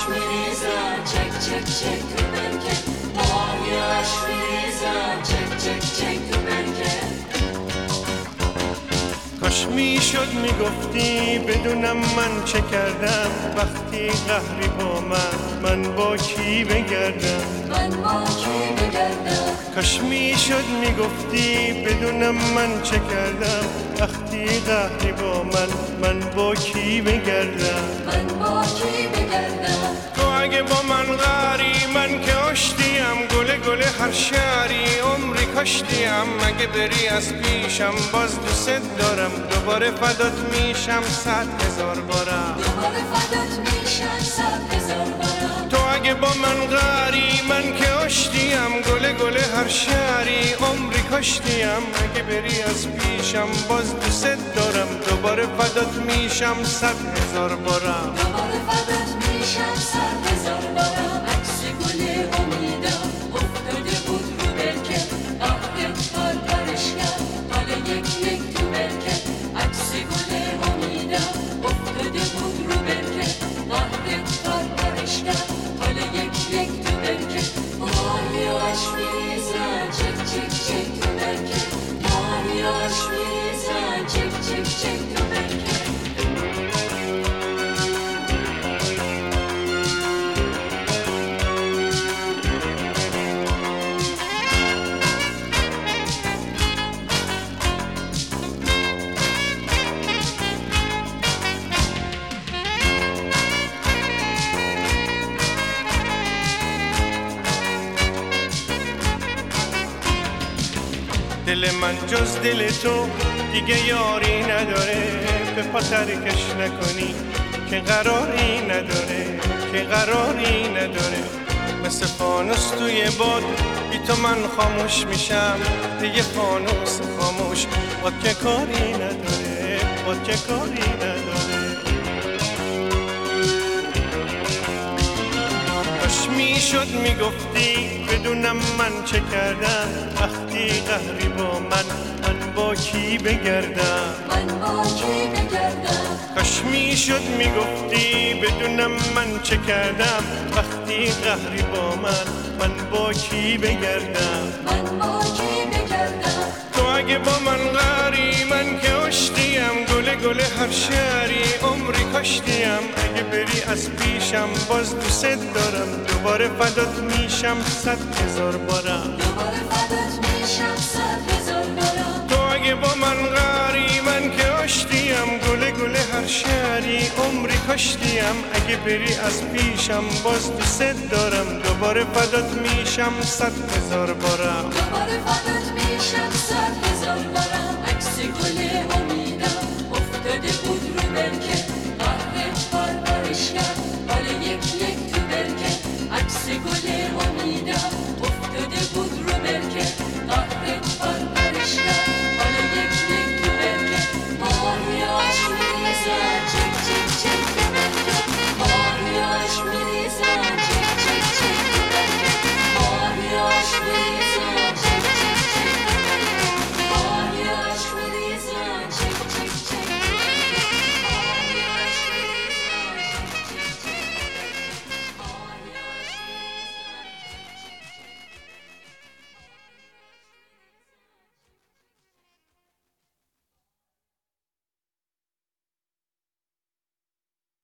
میریزن چک چک چک تو برکه ماهیاش میریزن چک چک چک تو برکه کاش میشد میگفتی بدونم من چه کردم وقتی قهری با من با کی بگردم من با کی بگردم کاش میشد میگفتی بدونم من چه کردم وقتی قهری با من با کی بگردم من با کی بگردم تو اگه با من قهری من که آشتیم گله هر شهری عمری کاشتیم اگه بری از پیشم باز دوست دارم دوباره فدات میشم 100,000 بارم دوباره فدات میشم 100,000 بارم تو اگه با من قهری من که آشتیم گله هر شهری عمری کاشتیم اگه بری از پیشم باز دوست دارم دوباره فدات میشم 100,000 بارم دوباره فدات میشم 100,000 بارم عکس گل امیدم افتاده بود رو برکه آخت پرپرش کرد حالا یک تو برکه عکس گل امیدم افتاده بود رو برکه آخت پرپرش کرد حالا یک تو برکه ماهیاش میریزن چک چک چک تو برکه ماهیاش میریزن چک چک چک تو برکه دل من جز دل تو دیگه یاری نداره به پا ترکش نکنی که قراری نداره مثل فانوس توی باد بی تو من خاموش میشم دیگه فانوس خاموش باد که کاری نداره کاش میشد میگفتی بدونم من چه کردم وقتی قهری با من با کی بگردم من با کی بگردم کاش میشد میگفتی بدونم من چه کردم وقتی قهری با من با کی بگردم من با کی بگردم تو اگه با من قهری من که آشتیم گله هر شهری عمری کاشتیم اگه بری از پیشم باز دوست دارم دوباره فدات میشم 100,000 بارم دوباره فدات میشم 100,000 بارم تو اگه با من قهری من که آشتیم گله هر شهری عمری کاشتیم اگه بری از پیشم باز دوست دارم دوباره فدات میشم 100,000 بارم دوباره فدات میشم 100,000 بارم عکس گل امیدم افتاده